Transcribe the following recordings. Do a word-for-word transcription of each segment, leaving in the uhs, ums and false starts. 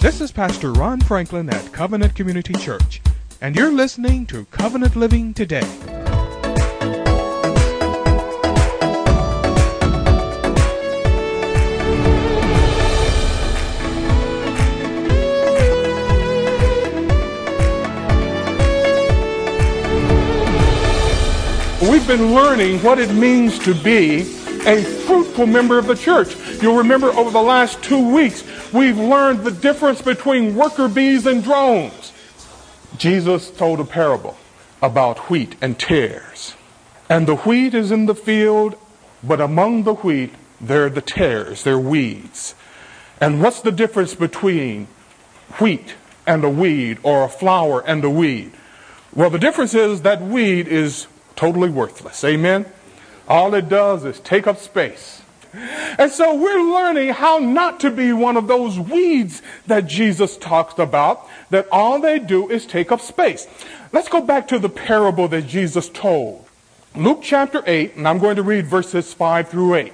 This is Pastor Ron Franklin at Covenant Community Church, and you're listening to Covenant Living Today. We've been learning what it means to be a fruitful member of the church. You'll remember over the last two weeks, we've learned the difference between worker bees and drones. Jesus told a parable about wheat and tares. And the wheat is in the field, but among the wheat, there are the tares, they're weeds. And what's the difference between wheat and a weed, or a flower and a weed? Well, the difference is that weed is totally worthless. Amen? All it does is take up space. And so we're learning how not to be one of those weeds that Jesus talks about, that all they do is take up space. Let's go back to the parable that Jesus told. Luke chapter eight, and I'm going to read verses five through eight.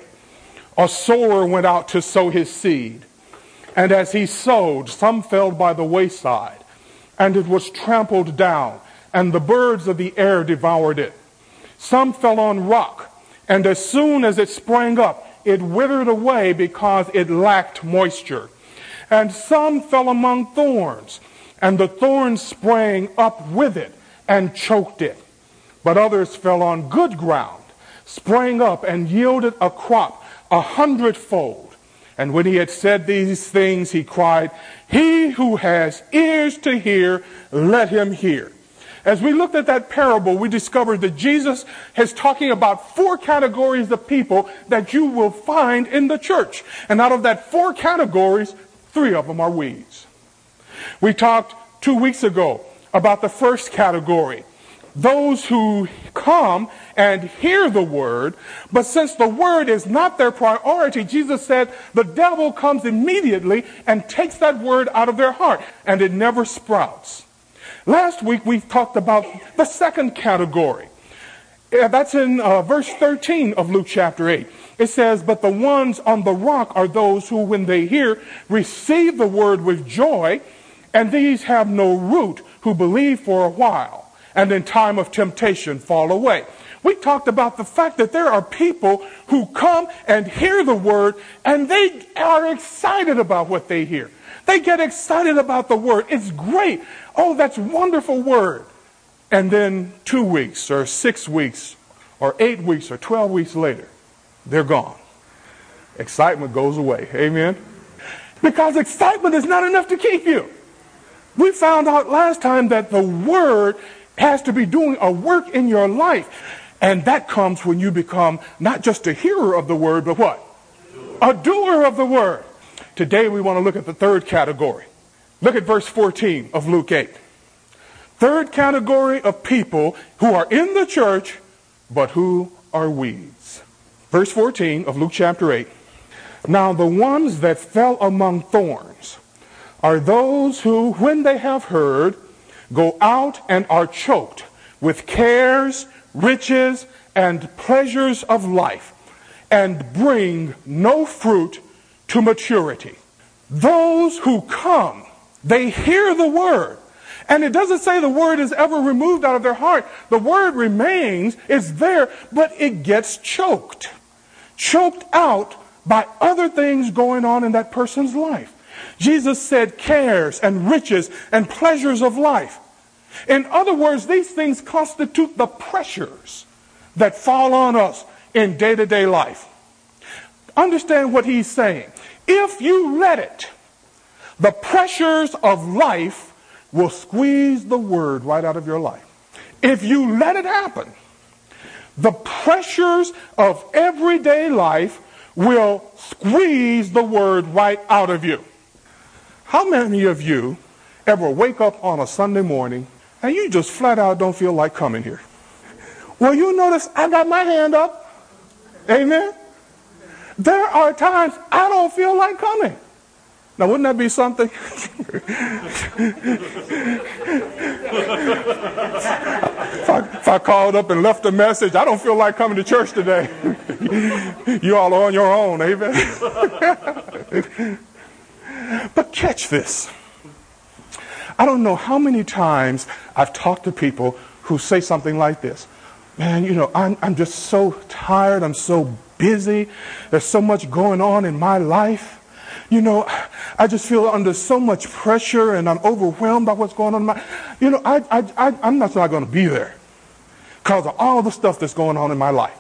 A sower went out to sow his seed. And as he sowed, some fell by the wayside, and it was trampled down, and the birds of the air devoured it. Some fell on rock, and as soon as it sprang up, it withered away because it lacked moisture. And some fell among thorns, and the thorns sprang up with it and choked it. But others fell on good ground, sprang up and yielded a crop a hundredfold. And when he had said these things, he cried, "He who has ears to hear, let him hear." As we looked at that parable, we discovered that Jesus is talking about four categories of people that you will find in the church. And out of that four categories, three of them are weeds. We talked two weeks ago about the first category. Those who come and hear the word, but since the word is not their priority, Jesus said the devil comes immediately and takes that word out of their heart, and it never sprouts. Last week we talked about the second category. That's in uh, verse thirteen of Luke chapter eight. It says, "But the ones on the rock are those who, when they hear, receive the word with joy, and these have no root, who believe for a while, and in time of temptation fall away." We talked about the fact that there are people who come and hear the word, and they are excited about what they hear. They get excited about the word. It's great. Oh, that's wonderful word. And then two weeks or six weeks or eight weeks or twelve weeks later, they're gone. Excitement goes away. Amen? Because excitement is not enough to keep you. We found out last time that the word has to be doing a work in your life. And that comes when you become not just a hearer of the word, but what? A doer of the word. Today we want to look at the third category. Look at verse fourteen of Luke eight. Third category of people who are in the church, but who are weeds. Verse fourteen of Luke chapter eight. "Now the ones that fell among thorns are those who, when they have heard, go out and are choked with cares, riches, and pleasures of life, and bring no fruit to maturity." Those who come, they hear the word. And it doesn't say the word is ever removed out of their heart. The word remains, it's there, but it gets choked. Choked out by other things going on in that person's life. Jesus said cares and riches and pleasures of life. In other words, these things constitute the pressures that fall on us in day-to-day life. Understand what he's saying. If you let it, the pressures of life will squeeze the word right out of your life. If you let it happen, the pressures of everyday life will squeeze the word right out of you. How many of you ever wake up on a Sunday morning and you just flat out don't feel like coming here? Well, you notice I got my hand up. Amen? There are times I don't feel like coming. Now, wouldn't that be something? if, I, if I called up and left a message, I don't feel like coming to church today. You all are on your own, amen? But catch this. I don't know how many times I've talked to people who say something like this. Man, you know, I'm, I'm just so tired. I'm so busy. There's so much going on in my life. You know, I just feel under so much pressure and I'm overwhelmed by what's going on in my, you know, I, I, I, I'm not, not going to be there because of all the stuff that's going on in my life.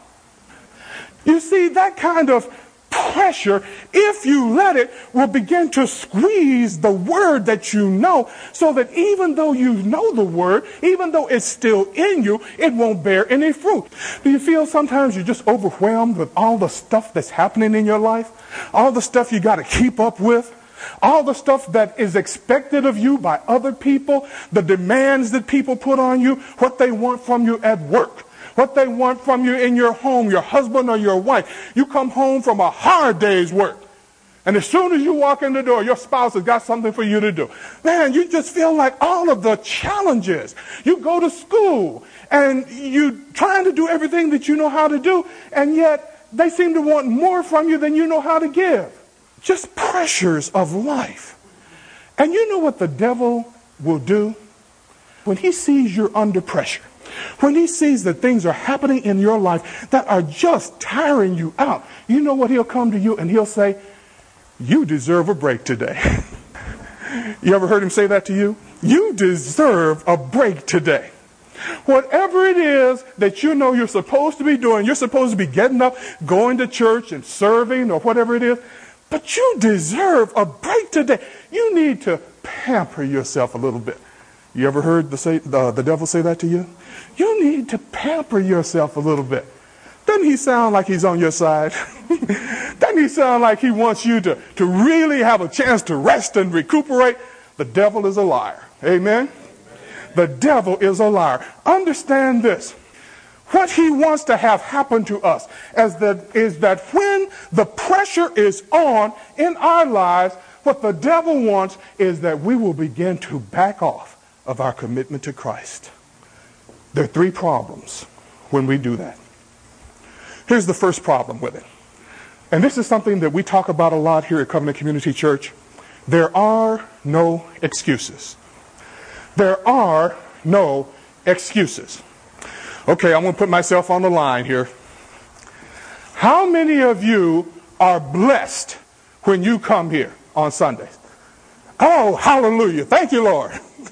You see, that kind of pressure, if you let it, will begin to squeeze the word that you know, so that even though you know the word, even though it's still in you, it won't bear any fruit. Do you feel sometimes you're just overwhelmed with all the stuff that's happening in your life? All the stuff you got to keep up with? All the stuff that is expected of you by other people? The demands that people put on you? What they want from you at work? What they want from you in your home, your husband or your wife? You come home from a hard day's work, and as soon as you walk in the door, your spouse has got something for you to do. Man, you just feel like all of the challenges. You go to school, and you're trying to do everything that you know how to do, and yet they seem to want more from you than you know how to give. Just pressures of life. And you know what the devil will do? When he sees you're under pressure, when he sees that things are happening in your life that are just tiring you out, you know what he'll come to you and he'll say, you deserve a break today. You ever heard him say that to you? You deserve a break today. Whatever it is that you know you're supposed to be doing, you're supposed to be getting up, going to church and serving or whatever it is, but you deserve a break today. You need to pamper yourself a little bit. You ever heard the, say, the, the devil say that to you? You need to pamper yourself a little bit. Doesn't he sound like he's on your side? Doesn't he sound like he wants you to, to really have a chance to rest and recuperate? The devil is a liar. Amen? The devil is a liar. Understand this. What he wants to have happen to us is that, is that when the pressure is on in our lives, what the devil wants is that we will begin to back off of our commitment to Christ. There are three problems when we do that. Here's the first problem with it. And this is something that we talk about a lot here at Covenant Community Church. There are no excuses. There are no excuses. Okay, I'm going to put myself on the line here. How many of you are blessed when you come here on Sundays? Oh, hallelujah. Thank you, Lord.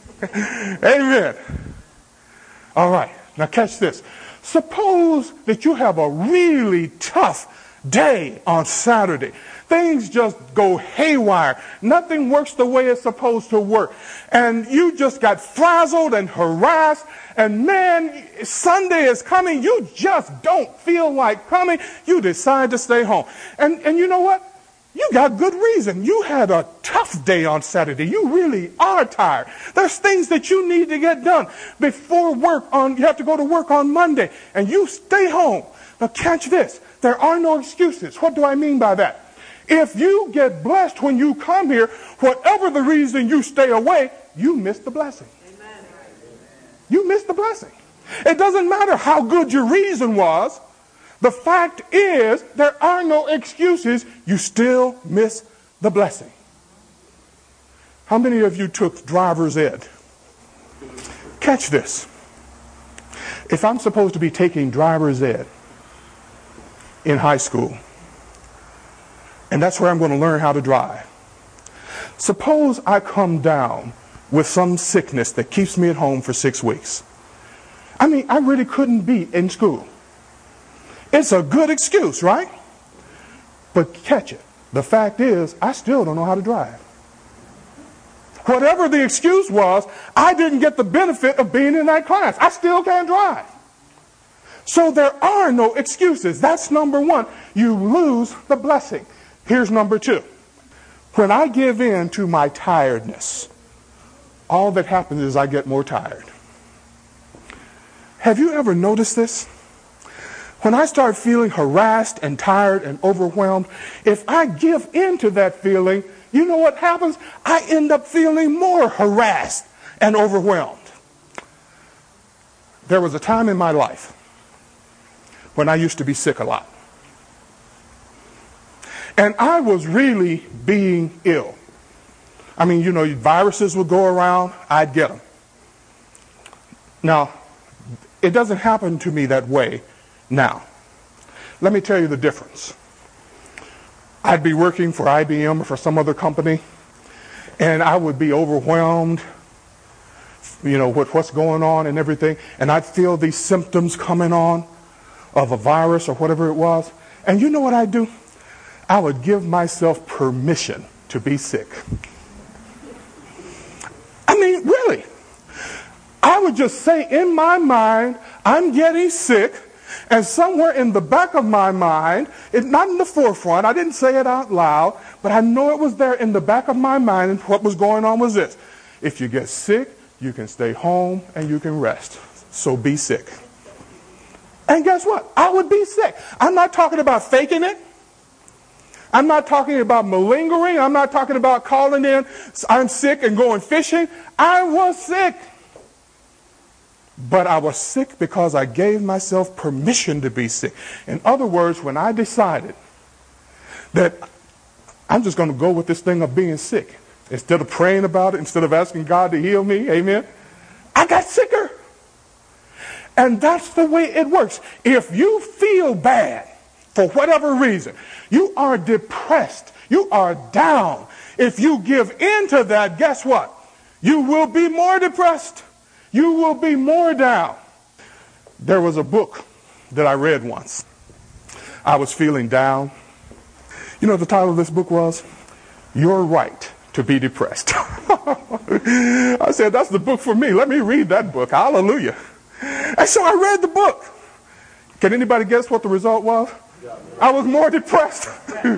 Amen. All right, now catch this. Suppose that you have a really tough day on Saturday. Things just go haywire. Nothing works the way it's supposed to work. And you just got frazzled and harassed. And man, Sunday is coming. You just don't feel like coming. You decide to stay home. And, and you know what? You got good reason. You had a tough day on Saturday. You really are tired. There's things that you need to get done before work on, you have to go to work on Monday. And you stay home. Now catch this. There are no excuses. What do I mean by that? If you get blessed when you come here, whatever the reason you stay away, you miss the blessing. Amen. You miss the blessing. It doesn't matter how good your reason was. The fact is, there are no excuses. You still miss the blessing. How many of you took driver's ed? Catch this. If I'm supposed to be taking driver's ed in high school, and that's where I'm going to learn how to drive, suppose I come down with some sickness that keeps me at home for six weeks. I mean, I really couldn't be in school. It's a good excuse, right? But catch it. The fact is, I still don't know how to drive. Whatever the excuse was, I didn't get the benefit of being in that class. I still can't drive. So there are no excuses. That's number one. You lose the blessing. Here's number two. When I give in to my tiredness, all that happens is I get more tired. Have you ever noticed this? When I start feeling harassed and tired and overwhelmed, if I give in to that feeling, you know what happens? I end up feeling more harassed and overwhelmed. There was a time in my life when I used to be sick a lot. And I was really being ill. I mean, you know, viruses would go around, I'd get them. Now, it doesn't happen to me that way now. Let me tell you the difference. I'd be working for I B M or for some other company, and I would be overwhelmed, you know, with what's going on and everything, and I'd feel these symptoms coming on of a virus or whatever it was. And you know what I'd do? I would give myself permission to be sick. I mean, really. I would just say in my mind, I'm getting sick, and somewhere in the back of my mind, it, not in the forefront, I didn't say it out loud, but I know it was there in the back of my mind, and what was going on was this. If you get sick, you can stay home and you can rest. So be sick. And guess what? I would be sick. I'm not talking about faking it. I'm not talking about malingering. I'm not talking about calling in, I'm sick, and going fishing. I was sick. But I was sick because I gave myself permission to be sick. In other words, when I decided that I'm just going to go with this thing of being sick, instead of praying about it, instead of asking God to heal me, amen, I got sicker. And that's the way it works. If you feel bad for whatever reason, you are depressed, you are down. If you give in to that, guess what? You will be more depressed. You will be more down. There was a book that I read once. I was feeling down. You know what the title of this book was? You're Right to Be Depressed. I said, that's the book for me. Let me read that book. Hallelujah. And so I read the book. Can anybody guess what the result was? I was more depressed.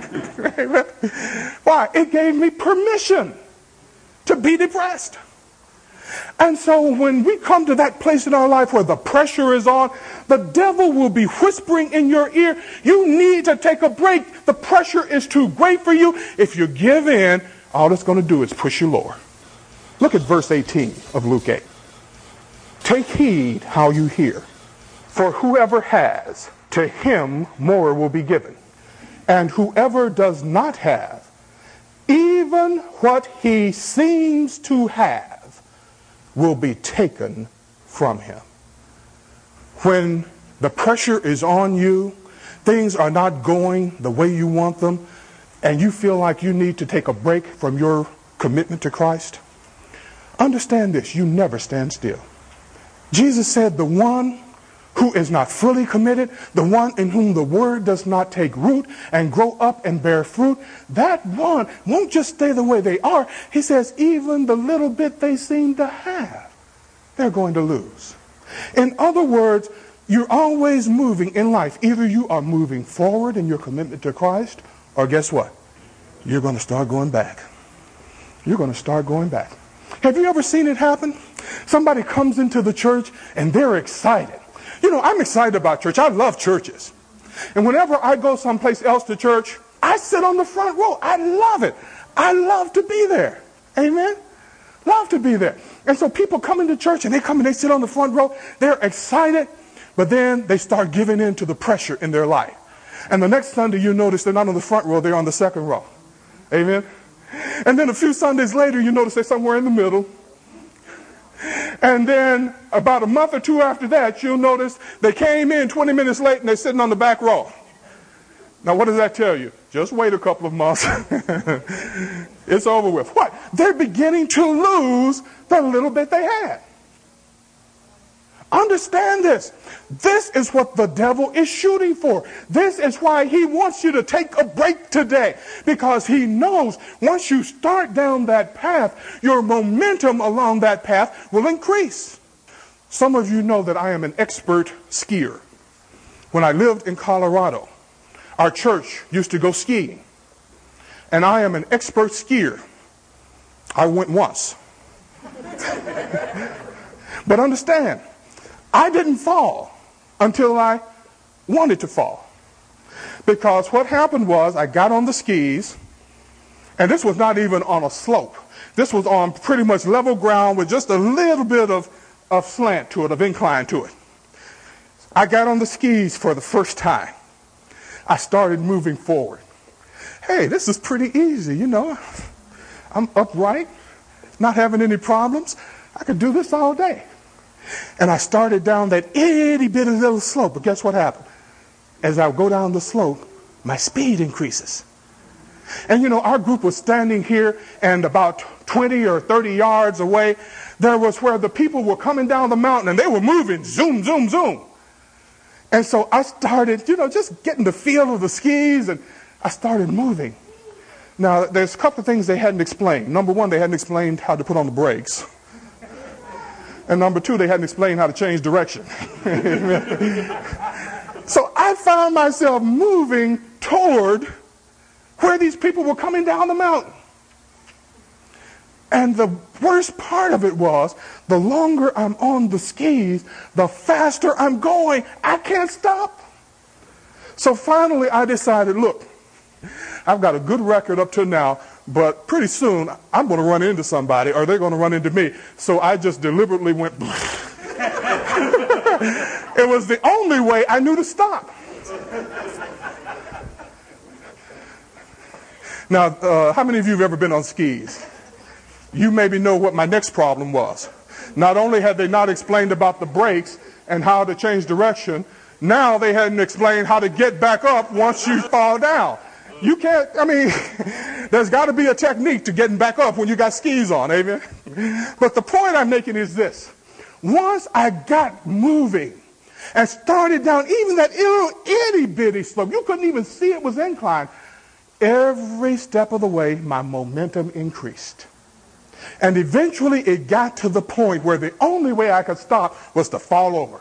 Why? It gave me permission to be depressed. And so when we come to that place in our life where the pressure is on, the devil will be whispering in your ear, you need to take a break. The pressure is too great for you. If you give in, all it's going to do is push you lower. Look at verse eighteen of Luke eight. Take heed how you hear, for whoever has, to him more will be given. And whoever does not have, even what he seems to have, will be taken from him. When the pressure is on you, things are not going the way you want them, and you feel like you need to take a break from your commitment to Christ, understand this, you never stand still. Jesus said the one who is not fully committed, the one in whom the word does not take root and grow up and bear fruit, that one won't just stay the way they are. He says even the little bit they seem to have, they're going to lose. In other words, you're always moving in life. Either you are moving forward in your commitment to Christ, or guess what? You're going to start going back. You're going to start going back. Have you ever seen it happen? Somebody comes into the church and they're excited. You know, I'm excited about church. I love churches. And whenever I go someplace else to church, I sit on the front row. I love it. I love to be there. Amen? Love to be there. And so people come into church and they come and they sit on the front row. They're excited, but then they start giving in to the pressure in their life. And the next Sunday you notice they're not on the front row, they're on the second row. Amen? And then a few Sundays later you notice they're somewhere in the middle. And then about a month or two after that, you'll notice they came in twenty minutes late and they're sitting on the back row. Now, what does that tell you? Just wait a couple of months. It's over with. What? They're beginning to lose the little bit they had. Understand this. This is what the devil is shooting for. This is why he wants you to take a break today. Because he knows once you start down that path, your momentum along that path will increase. Some of you know that I am an expert skier. When I lived in Colorado, our church used to go skiing. And I am an expert skier. I went once. But understand, I didn't fall until I wanted to fall. Because what happened was I got on the skis, and this was not even on a slope. This was on pretty much level ground with just a little bit of, of slant to it, of incline to it. I got on the skis for the first time. I started moving forward. Hey, this is pretty easy, you know. I'm upright, not having any problems. I could do this all day. And I started down that itty bitty little slope. But guess what happened? As I go down the slope, my speed increases. And you know, our group was standing here, and about twenty or thirty yards away, there was where the people were coming down the mountain, and they were moving, zoom, zoom, zoom. And so I started, you know, just getting the feel of the skis, and I started moving. Now, there's a couple of things they hadn't explained. Number one, they hadn't explained how to put on the brakes. And number two, they hadn't explained how to change direction. So I found myself moving toward where these people were coming down the mountain. And the worst part of it was, the longer I'm on the skis, the faster I'm going. I can't stop. So finally I decided, look, I've got a good record up to now, but pretty soon I'm going to run into somebody, or they're going to run into me. So I just deliberately went. It was the only way I knew to stop. Now, uh, how many of you have ever been on skis? You maybe know what my next problem was. Not only had they not explained about the brakes and how to change direction, now they hadn't explained how to get back up once you fall down. You can't, I mean, there's got to be a technique to getting back up when you got skis on, amen? But the point I'm making is this. Once I got moving and started down even that little itty bitty slope, you couldn't even see it was inclined. Every step of the way, my momentum increased. And eventually it got to the point where the only way I could stop was to fall over.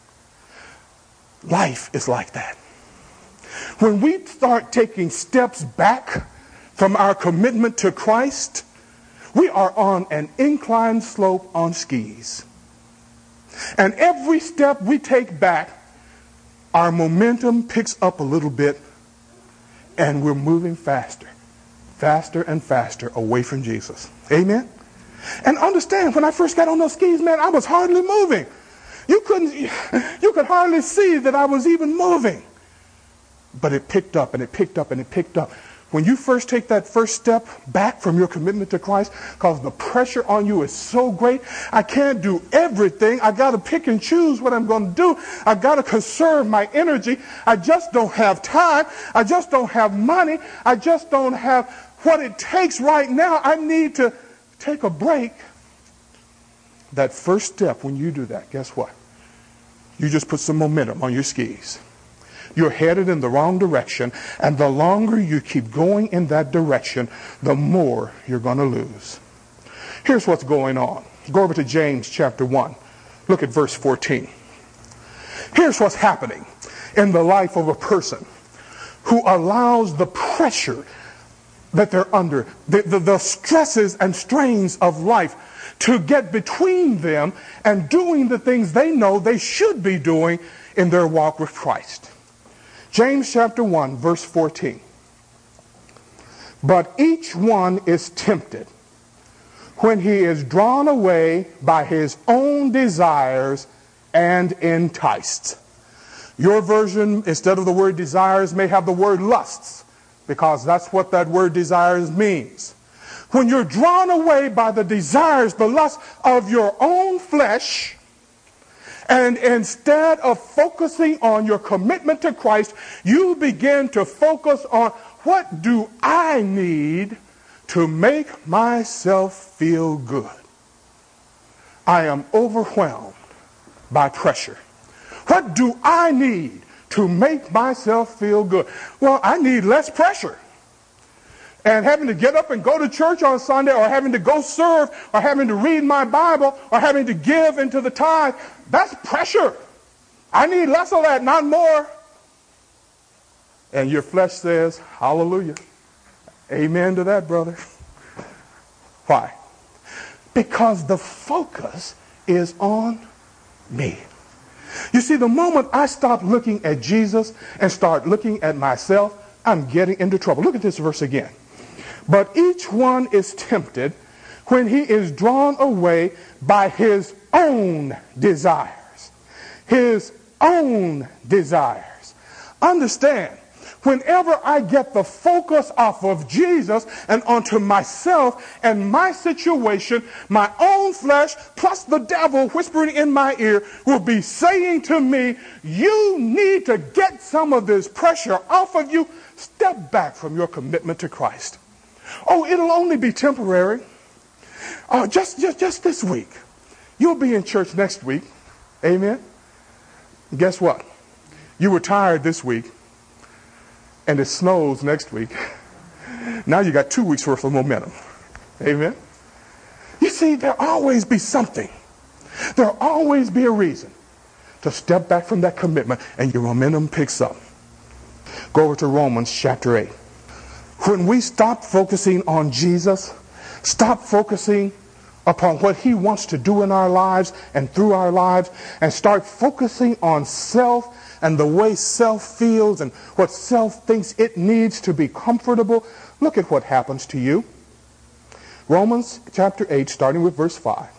Life is like that. When we start taking steps back from our commitment to Christ, we are on an inclined slope on skis. And every step we take back, our momentum picks up a little bit, and we're moving faster, faster and faster away from Jesus. Amen? And understand, when I first got on those skis, man, I was hardly moving. You couldn't, you could hardly see that I was even moving. But it picked up and it picked up and it picked up. When you first take that first step back from your commitment to Christ, because the pressure on you is so great, I can't do everything. I got to pick and choose what I'm going to do. I got to conserve my energy. I just don't have time. I just don't have money. I just don't have what it takes right now. I need to take a break. That first step, when you do that, guess what? You just put some momentum on your skis. You're headed in the wrong direction, and the longer you keep going in that direction, the more you're going to lose. Here's what's going on. Go over to James chapter one. Look at verse fourteen. Here's what's happening in the life of a person who allows the pressure that they're under, the, the, the stresses and strains of life to get between them and doing the things they know they should be doing in their walk with Christ. James chapter one, verse fourteen. But each one is tempted when he is drawn away by his own desires and enticed. Your version, instead of the word desires, may have the word lusts, because that's what that word desires means. When you're drawn away by the desires, the lusts of your own flesh, and instead of focusing on your commitment to Christ, you begin to focus on, what do I need to make myself feel good? I am overwhelmed by pressure. What do I need to make myself feel good? Well, I need less pressure. And having to get up and go to church on Sunday, or having to go serve, or having to read my Bible, or having to give into the tithe, that's pressure. I need less of that, not more. And your flesh says, hallelujah. Amen to that, brother. Why? Because the focus is on me. You see, the moment I stop looking at Jesus and start looking at myself, I'm getting into trouble. Look at this verse again. But each one is tempted when he is drawn away by his own desires. His own desires. Understand, Whenever I get the focus off of Jesus and onto myself and my situation, my own flesh plus the devil whispering in my ear will be saying to me, you need to get some of this pressure off of you. Step back from your commitment to Christ. Oh, it'll only be temporary. Uh, just, just, just this week. You'll be in church next week. Amen. Guess what? You were tired this week. And it snows next week. Now you got two weeks worth of momentum. Amen. You see, there'll always be something. There'll always be a reason to step back from that commitment and your momentum picks up. Go over to Romans chapter eight. When we stop focusing on Jesus, stop focusing upon what he wants to do in our lives and through our lives, and start focusing on self and the way self feels and what self thinks it needs to be comfortable, look at what happens to you. Romans chapter eight, starting with verse five.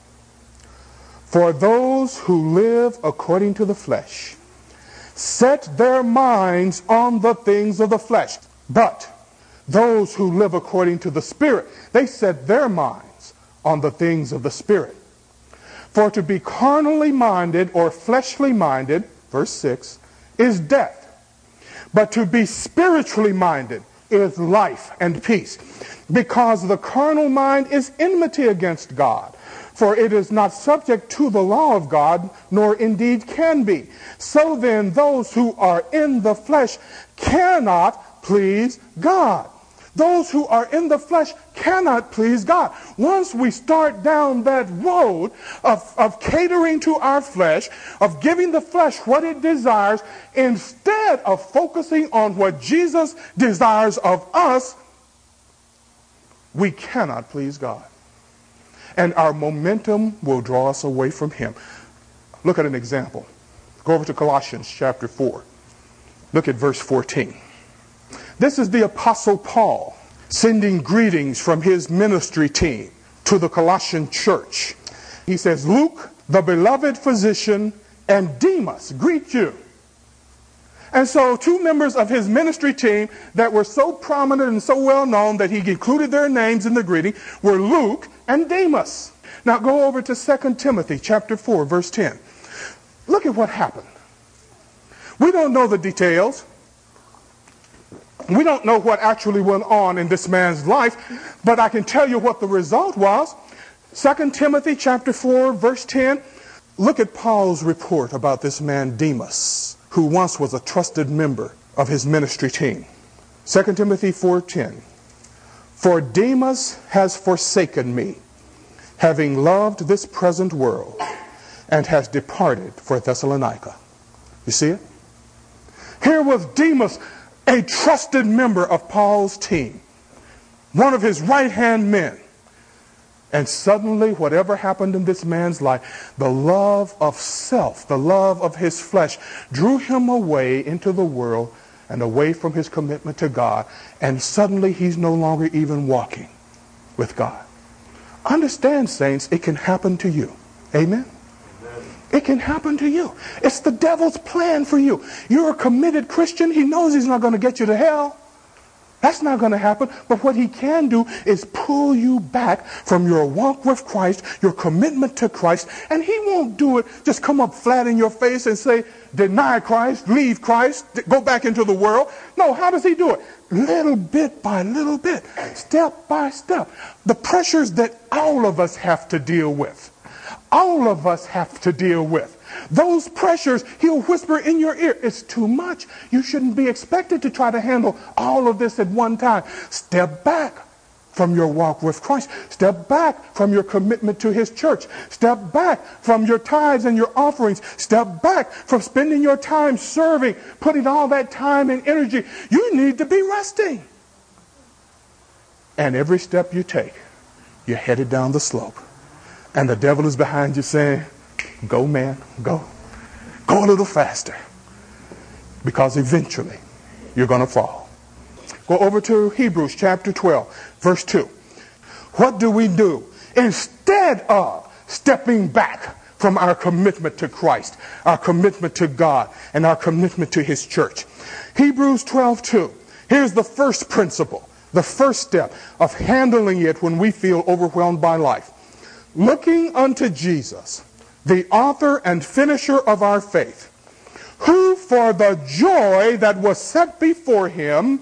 For those who live according to the flesh set their minds on the things of the flesh. But those who live according to the Spirit, they set their minds on the things of the Spirit. For to be carnally minded or fleshly minded, verse six, is death. But to be spiritually minded is life and peace. Because the carnal mind is enmity against God. For it is not subject to the law of God, nor indeed can be. So then those who are in the flesh cannot please God. Those who are in the flesh cannot please God. Once we start down that road of, of catering to our flesh, of giving the flesh what it desires, instead of focusing on what Jesus desires of us, we cannot please God. And our momentum will draw us away from him. Look at an example. Go over to Colossians chapter four. Look at verse fourteen. This is the Apostle Paul sending greetings from his ministry team to the Colossian church. He says, Luke, the beloved physician, and Demas greet you. And so two members of his ministry team that were so prominent and so well known that he included their names in the greeting were Luke and Demas. Now go over to Second Timothy chapter four, verse ten. Look at what happened. We don't know the details. We don't know what actually went on in this man's life, but I can tell you what the result was. Second Timothy chapter four, verse ten. Look at Paul's report about this man Demas, who once was a trusted member of his ministry team. Second Timothy four ten. For Demas has forsaken me, having loved this present world, and has departed for Thessalonica. You see it? Here was Demas, a trusted member of Paul's team, one of his right-hand men. And suddenly, whatever happened in this man's life, the love of self, the love of his flesh, drew him away into the world and away from his commitment to God. And suddenly, he's no longer even walking with God. Understand, saints, it can happen to you. Amen? It can happen to you. It's the devil's plan for you. You're a committed Christian. He knows he's not going to get you to hell. That's not going to happen. But what he can do is pull you back from your walk with Christ, your commitment to Christ. And he won't do it, just come up flat in your face and say, deny Christ, leave Christ, go back into the world. No, how does he do it? Little bit by little bit, step by step. The pressures that all of us have to deal with. All of us have to deal with. Those pressures, he'll whisper in your ear, it's too much. You shouldn't be expected to try to handle all of this at one time. Step back from your walk with Christ. Step back from your commitment to his church. Step back from your tithes and your offerings. Step back from spending your time serving, putting all that time and energy. You need to be resting. And every step you take, you're headed down the slope. And the devil is behind you saying, go, man, go. Go a little faster. Because eventually you're going to fall. Go over to Hebrews chapter twelve, verse two. What do we do? Instead of stepping back from our commitment to Christ, our commitment to God, and our commitment to his church. Hebrews twelve two. Here's the first principle, the first step of handling it when we feel overwhelmed by life. Looking unto Jesus, the author and finisher of our faith, who for the joy that was set before him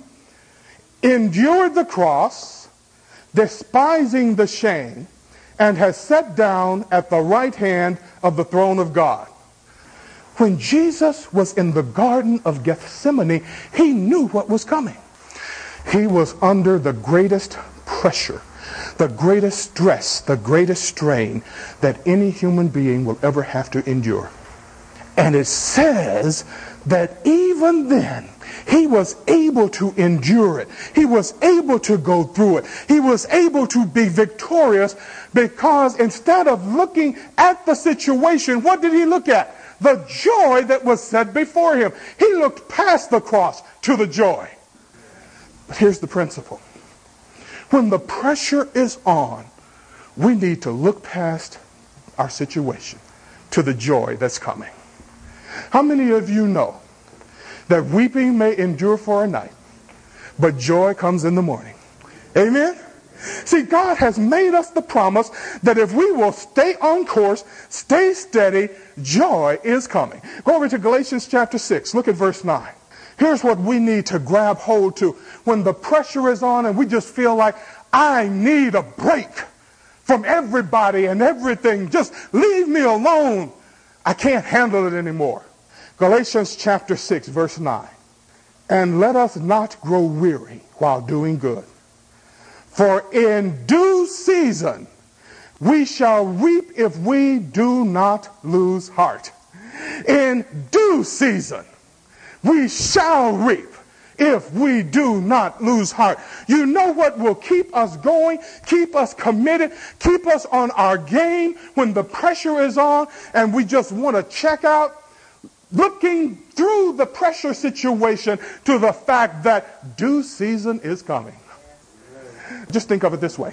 endured the cross, despising the shame, and has sat down at the right hand of the throne of God. When Jesus was in the Garden of Gethsemane, he knew what was coming. He was under the greatest pressure, the greatest stress, the greatest strain that any human being will ever have to endure. And it says that even then, he was able to endure it. He was able to go through it. He was able to be victorious because instead of looking at the situation, what did he look at? The joy that was set before him. He looked past the cross to the joy. But here's the principle. When the pressure is on, we need to look past our situation to the joy that's coming. How many of you know that weeping may endure for a night, but joy comes in the morning? Amen? See, God has made us the promise that if we will stay on course, stay steady, joy is coming. Go over to Galatians chapter six. Look at verse nine. Here's what we need to grab hold to when the pressure is on and we just feel like, I need a break from everybody and everything. Just leave me alone. I can't handle it anymore. Galatians chapter six, verse nine. And let us not grow weary while doing good. For in due season we shall reap if we do not lose heart. In due season we shall reap if we do not lose heart. You know what will keep us going, keep us committed, keep us on our game when the pressure is on and we just want to check out? Looking through the pressure situation to the fact that due season is coming. Just think of it this way.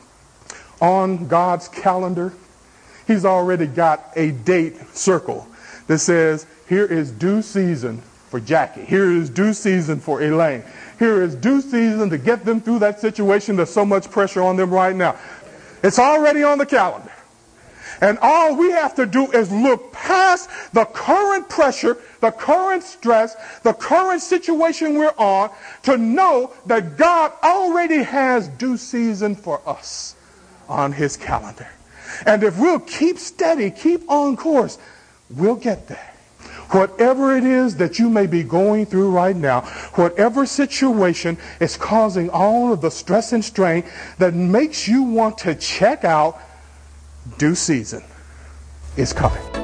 On God's calendar, he's already got a date circle that says, here is due season for Jackie. Here is due season for Elaine. Here is due season to get them through that situation. There's so much pressure on them right now. It's already on the calendar. And all we have to do is look past the current pressure, the current stress, the current situation we're on to know that God already has due season for us on his calendar. And if we'll keep steady, keep on course, we'll get there. Whatever it is that you may be going through right now, whatever situation is causing all of the stress and strain that makes you want to check out, due season is coming.